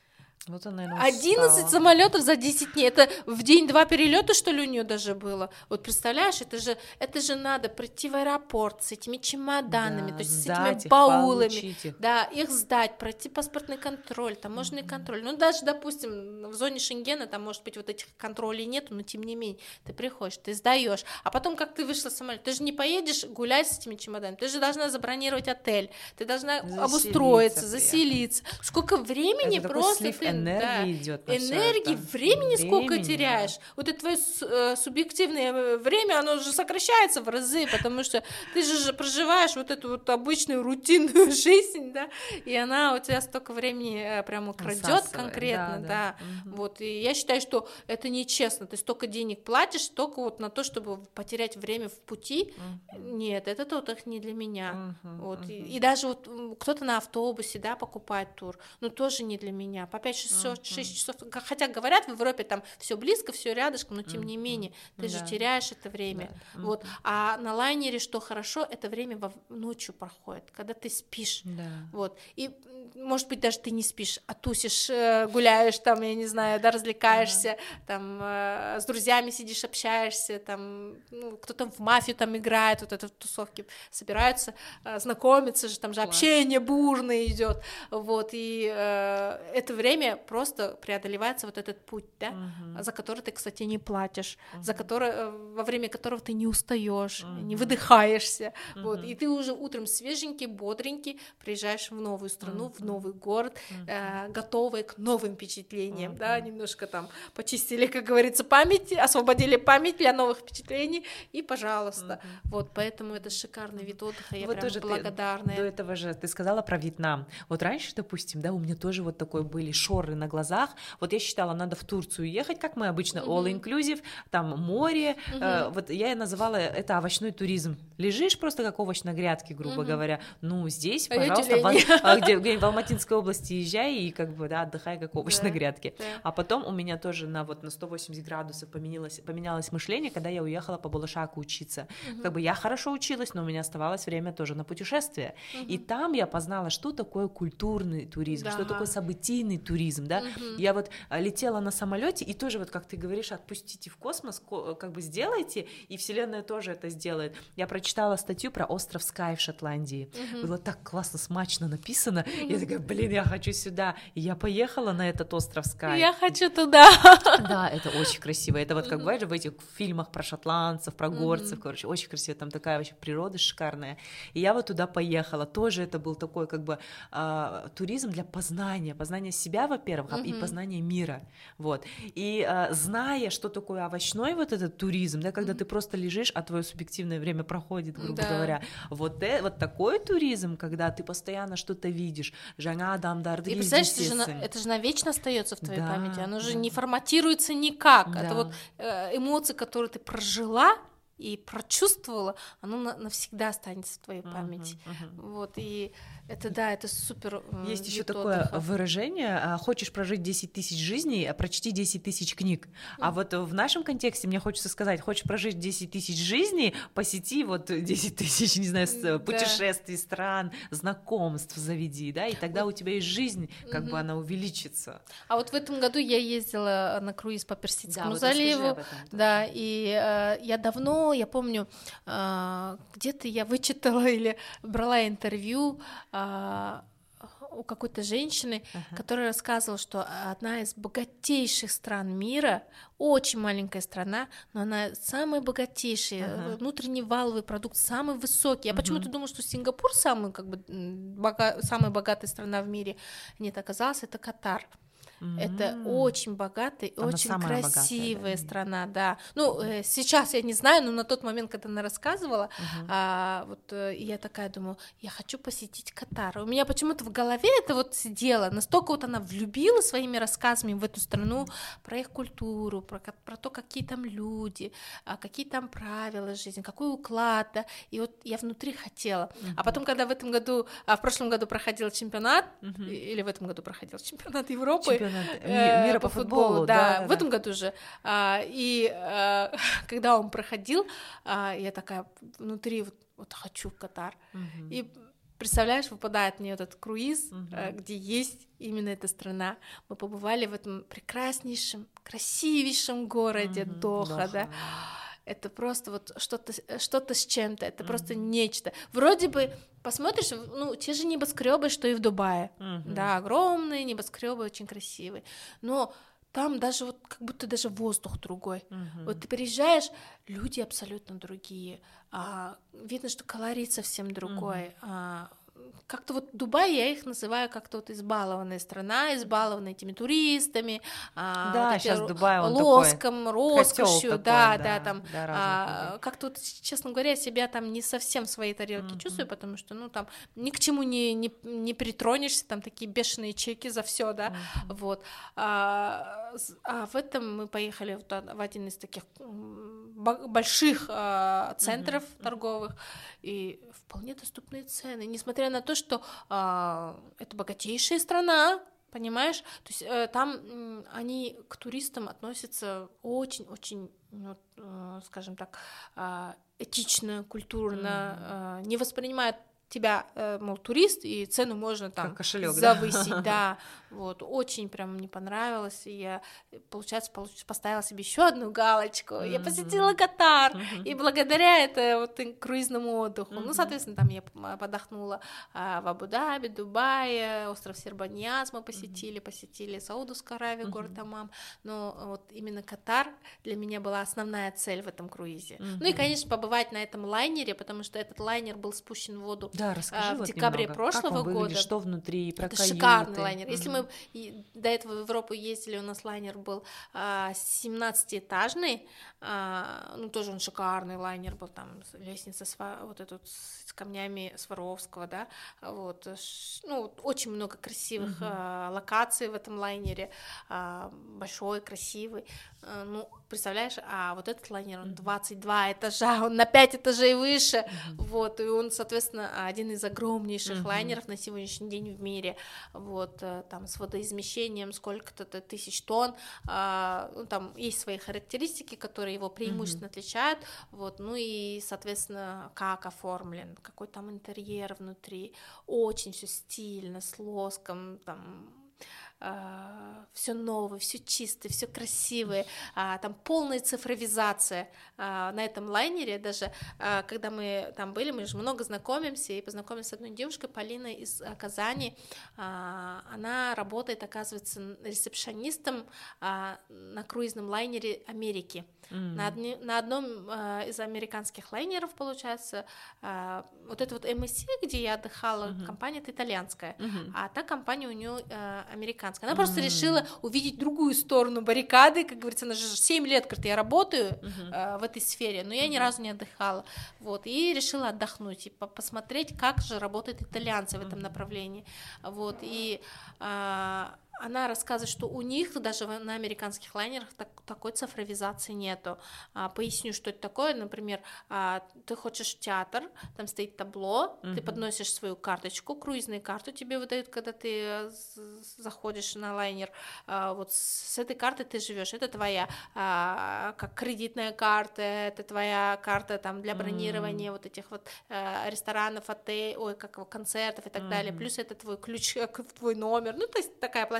Вот она, наверное, одиннадцать самолетов за десять дней. Это в день два перелета, что ли, у нее даже было. Вот представляешь, это же, это же надо прийти в аэропорт с этими чемоданами, да, то есть с этими их, баулами, их, да, их сдать, пройти паспортный контроль, таможенный mm-hmm. контроль. Ну, даже, допустим, в зоне Шенгена там, может быть, вот этих контролей нету, но тем не менее, ты приходишь, ты сдаешь, а потом, как ты вышла с самолета, ты же не поедешь гулять с этими чемоданами, ты же должна забронировать отель, ты должна заселиться, обустроиться, приехать. заселиться. Сколько времени это просто ты... энергии да. идет на энергии, это. времени, времени сколько теряешь. Да. Вот это твое э, субъективное время, оно уже сокращается в разы, потому что ты же проживаешь вот эту вот обычную рутинную жизнь, да, и она у тебя столько времени э, прямо крадет конкретно, да. да. Угу. Вот, и я считаю, что это нечестно. Ты столько денег платишь, только вот на то, чтобы потерять время в пути. Угу. Нет, это тоже не для меня. Угу. Вот. Угу. И, и даже вот кто-то на автобусе, да, покупает тур, но тоже не для меня. По пять-шесть часов, хотя говорят в Европе там все близко, все рядышком, но тем не менее ты да. же теряешь это время. Да. Вот. А на лайнере что хорошо, это время во... ночью проходит, когда ты спишь. Да. Вот. И может быть даже ты не спишь, а тусишь, гуляешь там, я не знаю, да, развлекаешься, ага. там с друзьями сидишь, общаешься, там ну, кто-то в мафию там играет, вот это в тусовке собираются, знакомятся же, там же Класс. Общение бурное идет, вот, и э, это время просто преодолевается вот этот путь, да, uh-huh. за который ты, кстати, не платишь, uh-huh. за который, во время которого ты не устаешь, uh-huh. не выдыхаешься, uh-huh. вот, и ты уже утром свеженький, бодренький приезжаешь в новую страну, uh-huh. в новый город, uh-huh. э, готовый к новым впечатлениям, uh-huh. да, немножко там почистили, как говорится, память, освободили память для новых впечатлений, и пожалуйста, uh-huh. вот, поэтому это шикарный вид отдыха, я вот прям благодарна. До этого же ты сказала про Вьетнам, вот раньше, допустим, да, у меня тоже вот такой были шоры на глазах. Вот я считала, надо в Турцию ехать, как мы обычно, all inclusive, там море. Uh-huh. Э, вот я называла это овощной туризм. Лежишь просто как овощ на грядке, грубо uh-huh. говоря. Ну, здесь, а пожалуйста, в, где, где, в Алматинской области езжай и как бы, да, отдыхай как овощ yeah. на грядке. Yeah. А потом у меня тоже на, вот, на сто восемьдесят градусов поменялось, поменялось мышление, когда я уехала по Балашаку учиться. Uh-huh. Как бы я хорошо училась, но у меня оставалось время тоже на путешествие. Uh-huh. И там я познала, что такое культурный туризм, да. что такое событийный туризм, да. Uh-huh. Я вот летела на самолете и тоже вот, как ты говоришь, отпустите в космос, как бы сделайте, и Вселенная тоже это сделает. Я прочитала статью про остров Скай в Шотландии. Uh-huh. Было так классно, смачно написано. Uh-huh. Я такая, блин, я хочу сюда. И я поехала на этот остров Скай. Я хочу туда. Да, это очень красиво. Это вот как бывает же в этих фильмах про шотландцев, про горцев, uh-huh. короче, очень красиво. Там такая вообще природа шикарная. И я вот туда поехала. Тоже это был такой как бы э, туризм для познания, познания себя, во-первых, uh-huh. и познания мира. Вот. И э, зная, что такое овощной вот этот туризм, да, когда mm-hmm. ты просто лежишь, а твое субъективное время проходит, грубо да. говоря. Вот, э, вот такой туризм, когда ты постоянно что-то видишь. Жаңа адамдарды. И представляешь, это же, на, это же навечно остается в твоей да, памяти. Оно да. же не форматируется никак. Да. Это вот э, эмоции, которые ты прожила и прочувствовала, оно на, навсегда останется в твоей памяти. Uh-huh, uh-huh. Вот, и это, да, это супер. Есть еще такое отдыха. Выражение: хочешь прожить десять тысяч жизней, прочти десять тысяч книг. Mm. А вот в нашем контексте мне хочется сказать: хочешь прожить десять тысяч жизней, посети вот десять тысяч, не знаю, да. путешествий, стран, знакомств заведи, да, и тогда вот. У тебя есть жизнь, как mm-hmm. бы она увеличится. А вот в этом году я ездила на круиз по Персидскому да, заливу, вот да, и э, я давно, я помню, э, где-то я вычитала или брала интервью у какой-то женщины, uh-huh. которая рассказывала, что одна из богатейших стран мира, очень маленькая страна, но она самая богатейшая, uh-huh. внутренний валовый продукт самый высокий. Я uh-huh. почему-то думала, что Сингапур самый, как бы, бога... самая богатая страна в мире. Нет, оказалось, это Катар. Mm-hmm. Это очень богатая, Она очень красивая богатая, да? страна, да. Ну, э, сейчас я не знаю, но на тот момент, когда она рассказывала, mm-hmm. а, вот э, я такая думаю, я хочу посетить Катар. У меня почему-то в голове это вот сидело, настолько вот она влюбила своими рассказами в эту страну, mm-hmm. про их культуру, про, про то, какие там люди, какие там правила жизни, какой уклад, да, и вот я внутри хотела. Mm-hmm. А потом, когда в этом году, а в прошлом году проходил чемпионат, mm-hmm. или в этом году проходил чемпионат Европы, Чемпионат мира по, по футболу, футболу да, да, в этом году же. А, и а, когда он проходил, а, я такая внутри вот, вот хочу в Катар. Uh-huh. И представляешь, выпадает мне этот круиз, uh-huh. а, где есть именно эта страна. Мы побывали в этом прекраснейшем, красивейшем городе uh-huh. Доха, Доха, да. Это просто вот что-то, что-то с чем-то, это mm-hmm. просто нечто. Вроде бы посмотришь, ну, те же небоскребы, что и в Дубае, mm-hmm. да, огромные небоскребы, очень красивые, но там даже вот как будто даже воздух другой. Mm-hmm. Вот ты приезжаешь, люди абсолютно другие, а, видно, что колорит совсем другой. Mm-hmm. а, Как-то вот Дубай, я их называю как-то вот избалованная страна, избалованная этими туристами, да, вот сейчас Дубай, он лоском, такой, роскошью, такой, да, да, да, там, да, а, как-то вот, честно говоря, себя там не совсем в своей тарелке mm-hmm. чувствую, потому что, ну, там, ни к чему не, не, не притронешься, там такие бешеные чеки за все, да, mm-hmm. вот, а, а в этом мы поехали в, в один из таких больших а, центров mm-hmm. торговых, и вполне доступные цены, несмотря на то, что а, это богатейшая страна, понимаешь, то есть э, там э, они к туристам относятся очень-очень, ну, э, скажем так, э, этично, культурно, mm-hmm. э, не воспринимают тебя, э, мол, турист, и цену можно там кошелёк, завысить, да? да, вот, очень прям мне понравилось, и я, получается, поставила себе еще одну галочку, mm-hmm. я посетила Катар, mm-hmm. и благодаря это вот круизному отдыху, mm-hmm. ну, соответственно, там я подохнула а, в Абу-Даби, Дубае, остров Сербаньяз мы посетили, mm-hmm. посетили Саудовскую Аравию, mm-hmm. город Аммам, но вот именно Катар для меня была основная цель в этом круизе, mm-hmm. ну и, конечно, побывать на этом лайнере, потому что этот лайнер был спущен в воду Да, расскажи в вот декабре немного. прошлого Как он выглядит, года. что внутри, про это каюты. Шикарный лайнер. Mm-hmm. Если мы до этого в Европу ездили, у нас лайнер был а, семнадцатиэтажный, а, ну тоже он шикарный лайнер был, там лестница с, вот эту, с камнями Сваровского, да, вот, ну очень много красивых mm-hmm. а, локаций в этом лайнере, а, большой, красивый, а, ну представляешь, а вот этот лайнер, он двадцать два этажа, он на пять этажей выше, mm-hmm. вот, и он, соответственно, один из огромнейших mm-hmm. лайнеров на сегодняшний день в мире, вот, там с водоизмещением сколько-то тысяч тонн, а, ну, там есть свои характеристики, которые его преимущественно mm-hmm. отличают, вот, ну и, соответственно, как оформлен, какой там интерьер внутри, очень все стильно, с лоском, там, Uh, все новое, все чистое, все красивое, uh, там полная цифровизация uh, на этом лайнере. Даже uh, когда мы там были, мы же много знакомимся, и познакомились с одной девушкой, Полиной из uh, Казани. Uh, она работает, оказывается, ресепшонистом uh, на круизном лайнере Америки. Mm-hmm. На, одни, на одном uh, из американских лайнеров, получается, uh, вот это вот эм эс си, где я отдыхала, mm-hmm. компания-то итальянская, mm-hmm. а та компания у нее uh, американская. Она mm-hmm. просто решила увидеть другую сторону баррикады, как говорится, она же семь лет, говорит, я работаю mm-hmm. uh, в этой сфере, но я mm-hmm. ни разу не отдыхала, вот, и решила отдохнуть и посмотреть, как же работают итальянцы mm-hmm. в этом направлении, вот, и uh, она рассказывает, что у них даже на американских лайнерах так, такой цифровизации нету. А, поясню, что это такое. Например, а, ты хочешь в театр, там стоит табло, uh-huh. ты подносишь свою карточку, круизную карту тебе выдают, когда ты заходишь на лайнер. А, вот с этой картой ты живешь. Это твоя а, как кредитная карта, это твоя карта там для бронирования uh-huh. вот этих вот а, ресторанов, отелей, ой, как концертов и так uh-huh. далее. Плюс это твой ключ, твой номер. Ну, то есть такая пластика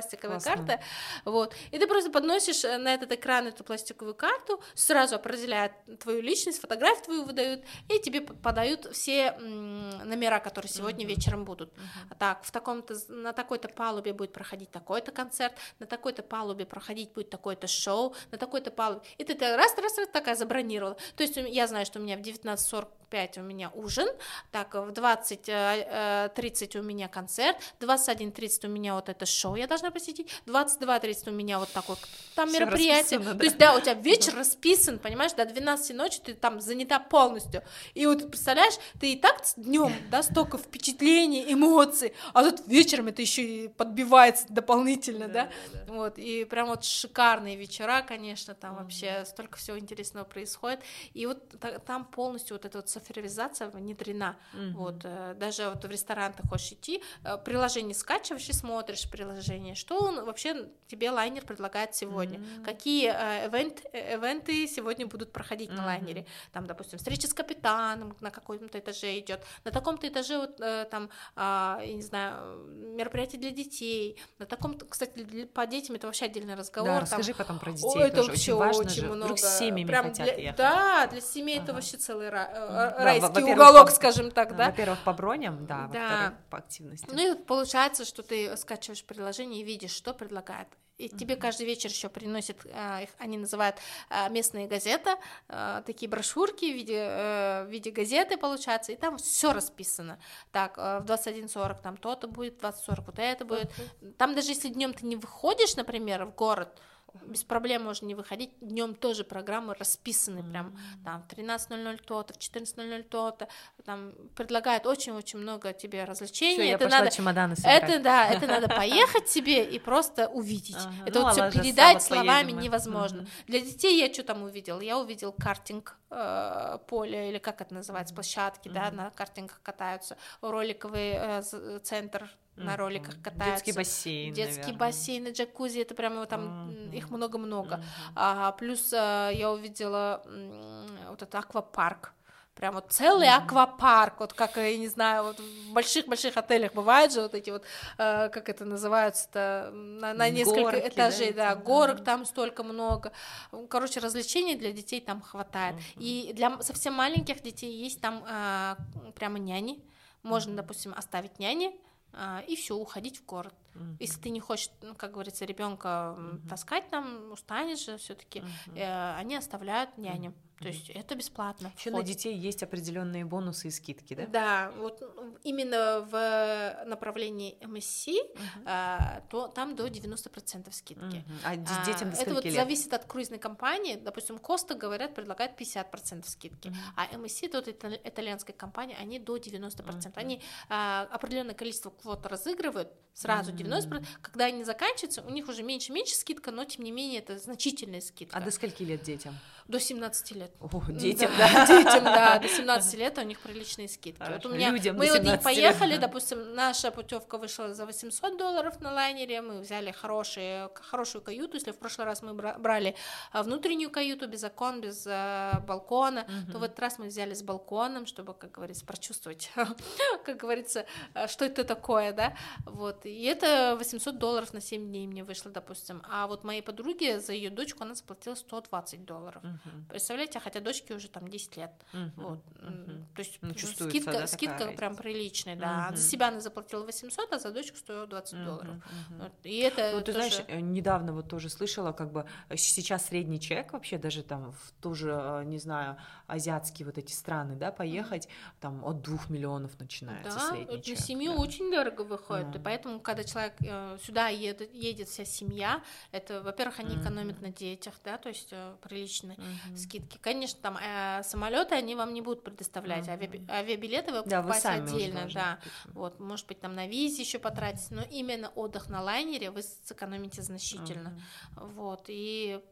пластиковая Классно. карта, вот, и ты просто подносишь на этот экран эту пластиковую карту, сразу определяют твою личность, фотографию твою выдают, и тебе подают все м, номера, которые сегодня uh-huh. вечером будут. Uh-huh. Так, в таком-то, на такой-то палубе будет проходить такой-то концерт, на такой-то палубе проходить будет такое-то шоу, на такой-то палубе, и ты раз, раз, раз такая забронировала. То есть я знаю, что у меня в девятнадцать сорок пять у меня ужин, так, в двадцать тридцать у меня концерт, двадцать один тридцать у меня вот это шоу я должна посетить, двадцать два тридцать у меня вот такое там всё мероприятие, да? То есть, да, у тебя вечер расписан, понимаешь, до двенадцати ночи ты там занята полностью, и вот, представляешь, ты и так днем, да, столько впечатлений, эмоций, а тут вечером это еще и подбивается дополнительно, да, да? Да, да. Вот, и прям вот шикарные вечера, конечно, там mm-hmm. вообще столько всего интересного происходит, и вот там полностью вот эта вот цифровизация внедрена, mm-hmm. вот, даже вот в ресторан ты хочешь идти, приложение скачиваешь и смотришь приложение, что он вообще тебе лайнер предлагает сегодня, mm-hmm. какие эвент, эвенты сегодня будут проходить mm-hmm. на лайнере, там, допустим, встреча с капитаном на каком-то этаже идет, на таком-то этаже вот там, я не знаю, мероприятие для детей, на таком-то, кстати, по детям это вообще отдельный разговор. Да, там, расскажи потом про детей, о, это тоже вообще очень важно очень же, много. С семьями прям хотят для, ехать. Да, для семей ага. это вообще целый ра- да, райский во- уголок, по, скажем так, да. Во-первых, по броням, да, да. во-вторых, по активности. Ну и получается, что ты скачиваешь приложение и видишь, что предлагает. И uh-huh. тебе каждый вечер еще приносят, их они называют местные газеты, такие брошюрки в виде, в виде газеты, получается, и там все расписано. Так, в двадцать один сорок там то-то будет, в двадцать сорок вот это будет. Uh-huh. Там даже если днем ты не выходишь, например, в город, без проблем можно не выходить, днем тоже программы расписаны, mm-hmm. прям там в тринадцать ноль ноль то-то, в четырнадцать ноль ноль то-то, там предлагают очень-очень много тебе развлечений. Всё, я это пошла надо, чемоданы собирать. Это, да, это надо поехать себе и просто увидеть. Ага. Это ну, вот все ладно, передать Сава, словами поедем. невозможно. Mm-hmm. Для детей я что там увидела? Я увидел картинг э, поле, или как это называется, площадки, mm-hmm. да, на картингах катаются, роликовый э, центр, на роликах катаются. Детский бассейн, Детские наверное. бассейны, джакузи, это прямо там uh-huh. их много-много. Uh-huh. А, плюс а, я увидела м, вот этот аквапарк. Прям вот целый uh-huh. аквапарк, вот как, я не знаю, вот в больших-больших отелях бывают же вот эти вот, э, как это называется-то, на, на несколько горки, этажей, да, да, горок uh-huh. там столько много. Короче, развлечений для детей там хватает. Uh-huh. И для совсем маленьких детей есть там э, прямо няни. Можно, uh-huh. допустим, оставить няни, и все, уходить в город. Uh-huh. Если ты не хочешь, ну, как говорится, ребенка uh-huh. таскать там, устанешь же все-таки, uh-huh. э, они оставляют няням. Uh-huh. То есть это бесплатно. Еще на детей есть определенные бонусы и скидки, да? Да, вот именно в направлении эм эс си, uh-huh. а, то там до девяносто процентов скидки. Uh-huh. А детям до скольки Это вот лет? зависит от круизной компании. Допустим, Коста, говорят, предлагает пятьдесят процентов скидки, uh-huh. а эм эс си, тот итальянская компания, они до девяносто процентов. Uh-huh. Они а, определенное количество квот разыгрывают сразу, uh-huh. девяносто процентов. Когда они заканчиваются, у них уже меньше-меньше скидка, но тем не менее это значительная скидка. А до скольки лет детям? До семнадцати лет. О, детям, да. Детям, да, до семнадцати лет у них приличные скидки. Вот у меня, людям мы до вот не поехали, лет. Допустим, наша путевка вышла за восемьсот долларов на лайнере, мы взяли хорошие, хорошую каюту, если в прошлый раз мы брали внутреннюю каюту, без окон, без uh, балкона, uh-huh. то в этот раз мы взяли с балконом, чтобы, как говорится, прочувствовать, как говорится, что это такое, да, вот, и это восемьсот долларов на семь дней мне вышло, допустим, а вот моей подруге за ее дочку она заплатила сто двадцать долларов. Uh-huh. Представляете, хотя дочке уже там десять лет. Uh-huh. Вот. Uh-huh. То есть ну, скидка, да, скидка прям приличная, да. Uh-huh. За себя она заплатила восемьсот, а за дочку сто двадцать uh-huh. долларов. Uh-huh. Вот. И это ну, ты тоже... знаешь, недавно вот тоже слышала, как бы сейчас средний чек вообще даже там в тоже, не знаю, азиатские вот эти страны, да, поехать, uh-huh. там от двух миллионов начинается да, средний вот чек. На семью да. очень дорого выходит, uh-huh. и поэтому, когда человек э, сюда едет, едет вся семья, это, во-первых, они uh-huh. экономят на детях, да, то есть э, приличные uh-huh. скидки. Конечно, там э, самолеты они вам не будут предоставлять, uh-huh. ави- авиабилеты вы да, покупаете вы отдельно, да, вот, может быть, там на визе еще потратить, но именно отдых на лайнере вы сэкономите значительно, uh-huh. вот, и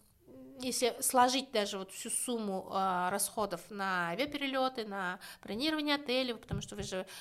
если сложить даже вот всю сумму э, расходов на авиаперелеты, на бронирование отелей, потому что вы же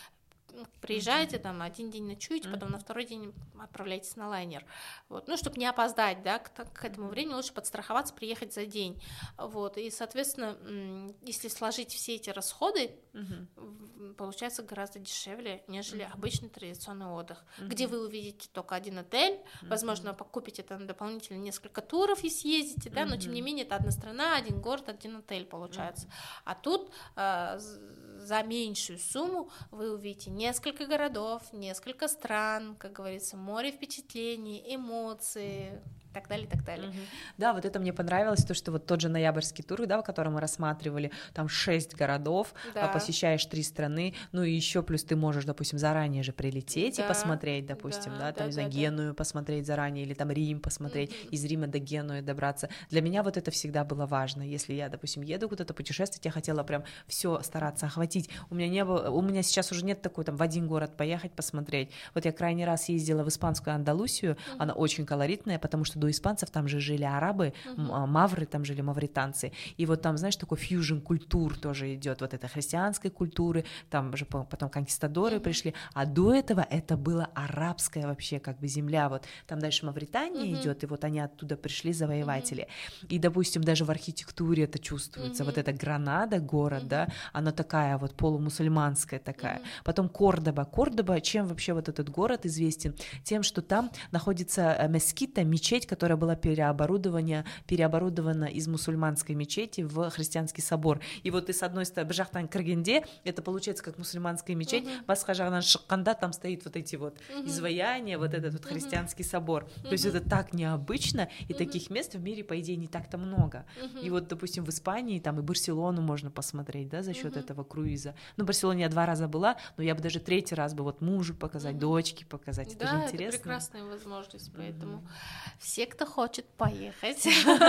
приезжаете, там, один день ночуете, потом на второй день отправляетесь на лайнер. Вот. Ну, чтобы не опоздать, да, к, к этому времени лучше подстраховаться, приехать за день. Вот. И, соответственно, если сложить все эти расходы, uh-huh. получается гораздо дешевле, нежели uh-huh. обычный традиционный отдых, uh-huh. где вы увидите только один отель, uh-huh. возможно, покупите там дополнительно несколько туров и съездите, да, uh-huh. но, тем не менее, это одна страна, один город, один отель получается. Uh-huh. А тут э, за меньшую сумму вы увидите несколько городов, несколько стран, как говорится, море впечатлений, эмоций, и так далее, и так далее. Mm-hmm. Да, вот это мне понравилось, то, что вот тот же ноябрьский тур, да, который мы рассматривали, там шесть городов, да. посещаешь три страны, ну и еще плюс ты можешь, допустим, заранее же прилететь да. и посмотреть, допустим, да, да там, да, за да, Геную да. посмотреть заранее, или там Рим посмотреть, mm-hmm. из Рима до Генуи добраться. Для меня вот это всегда было важно. Если я, допустим, еду куда-то путешествовать, я хотела прям все стараться охватить. У меня не было, у меня сейчас уже нет такой, там, в один город поехать, посмотреть. Вот я крайний раз ездила в испанскую Андалусию, mm-hmm. она очень колоритная, потому что до испанцев там же жили арабы, uh-huh. мавры, там жили мавританцы, и вот там, знаешь, такой фьюжн культур тоже идет, вот этой христианской культуры, там же потом конкистадоры uh-huh. пришли, а до этого это была арабская вообще как бы земля, вот там дальше Мавритания uh-huh. идет, и вот они оттуда пришли, завоеватели, uh-huh. и, допустим, даже в архитектуре это чувствуется, uh-huh. вот эта Гранада, город, uh-huh. да, она такая вот полумусульманская такая, uh-huh. потом Кордоба, Кордоба, чем вообще вот этот город известен? Тем, что там находится мескита, мечеть, которая была переоборудована, переоборудована из мусульманской мечети в христианский собор. И вот и с одной стороны, Бжахтан Кыргенде, это получается как мусульманская мечеть, uh-huh. Басхажагнан Шикканда, там стоит вот эти вот uh-huh. изваяния, вот этот вот христианский uh-huh. собор. Uh-huh. То есть это так необычно, и uh-huh. таких мест в мире, по идее, не так-то много. Uh-huh. И вот, допустим, в Испании там и Барселону можно посмотреть, да, за счет uh-huh. этого круиза. Ну, в Барселоне я два раза была, но я бы даже третий раз бы вот мужу показать, uh-huh. дочке показать. Это да, же интересно. Это прекрасная возможность, поэтому uh-huh. все, кто хочет поехать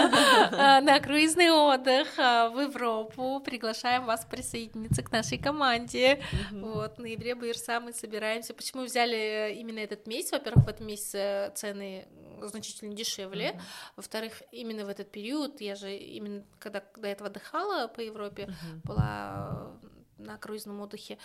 на круизный отдых в Европу, приглашаем вас присоединиться к нашей команде. Вот, в ноябре Баирса мы собираемся. Почему взяли именно этот месяц? Во-первых, в этом месяце цены значительно дешевле. Во-вторых, именно в этот период, я же именно когда до этого отдыхала по Европе, была на круизном отдыхе,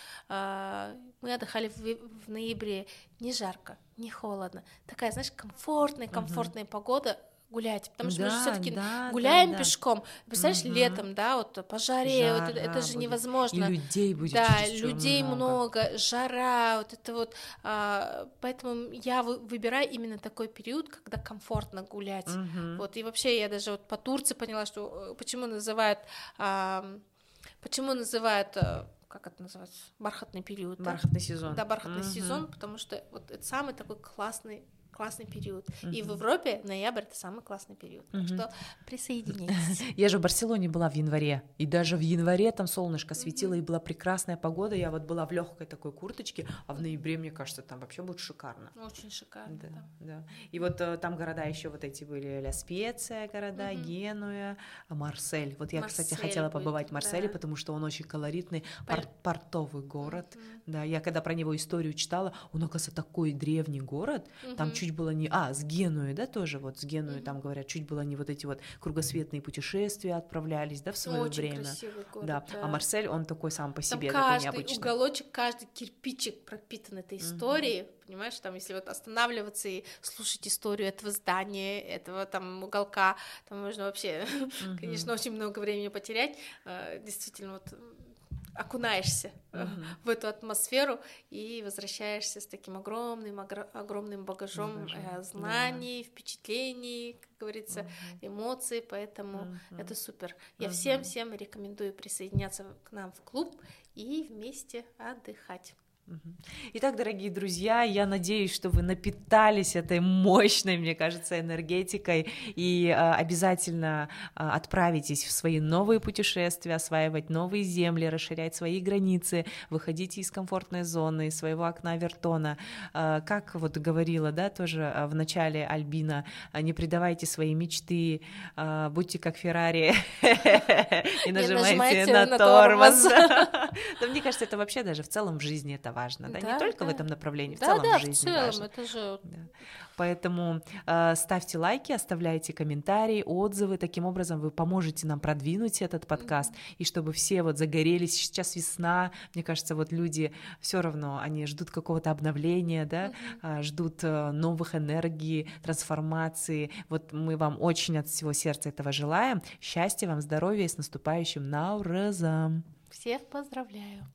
мы отдыхали в, в ноябре, не жарко, не холодно, такая, знаешь, комфортная, комфортная uh-huh. погода гулять, потому что да, мы же все-таки да, гуляем да, пешком. Представляешь, uh-huh. летом, да, вот по жаре, вот это, это же невозможно. И людей будет да, людей много. много, жара, вот это вот. А, поэтому я выбираю именно такой период, когда комфортно гулять. Uh-huh. Вот и вообще я даже вот по Турции поняла, что почему называют а, Почему называют, как это называется, бархатный период? Бархатный да? сезон. Да, бархатный uh-huh. сезон, потому что вот это самый такой классный классный период. Uh-huh. И в Европе ноябрь — это самый классный период. Так uh-huh. что присоединяйтесь. Я же в Барселоне была в январе, и даже в январе там солнышко светило, uh-huh. и была прекрасная погода. Я вот была в легкой такой курточке, а в ноябре, мне кажется, там вообще будет шикарно. Очень шикарно, да. да. да. И вот там города еще вот эти были: Ля Специя города, uh-huh. Генуя, Марсель. Вот я, Марсель кстати, хотела будет, побывать в Марселе, да. потому что он очень колоритный, пор- портовый город. Uh-huh. Да, я когда про него историю читала, он, оказывается, такой древний город, uh-huh. там чуть было не... А, с Генуей, да, тоже вот с Генуей, mm-hmm. там говорят, чуть было не вот эти вот кругосветные путешествия отправлялись, да, в свое Очень время. Красивый город, да. да. А Марсель, он такой сам по себе, там такой каждый необычный. уголочек, каждый кирпичик пропитан этой историей, mm-hmm. понимаешь, там, если вот останавливаться и слушать историю этого здания, этого там уголка, там можно вообще, mm-hmm. конечно, очень много времени потерять, действительно, вот окунаешься uh-huh. в эту атмосферу и возвращаешься с таким огромным, огр- огромным багажом uh-huh. знаний, да. впечатлений, как говорится, uh-huh. эмоций, поэтому uh-huh. это супер. Я uh-huh. всем-всем рекомендую присоединяться к нам в клуб и вместе отдыхать. Итак, дорогие друзья, я надеюсь, что вы напитались этой мощной, мне кажется, энергетикой и э, обязательно э, отправитесь в свои новые путешествия, осваивать новые земли, расширять свои границы, выходите из комфортной зоны, из своего окна Вертона. Э, как вот говорила, да, тоже в начале Альбина, не предавайте свои мечты, э, будьте как Феррари и нажимайте на тормоз. Мне кажется, это вообще даже в целом в жизни это важно, да, Да, не только да. в этом направлении, в Да, целом да, в жизни в целом, важно. это же... Да. Поэтому э, ставьте лайки, оставляйте комментарии, отзывы, таким образом вы поможете нам продвинуть этот подкаст, mm-hmm. и чтобы все вот загорелись, сейчас весна, мне кажется, вот люди все равно, они ждут какого-то обновления, да, mm-hmm. ждут э, новых энергий, трансформации, вот мы вам очень от всего сердца этого желаем, счастья вам, здоровья и с наступающим Наурызом! Всех поздравляю!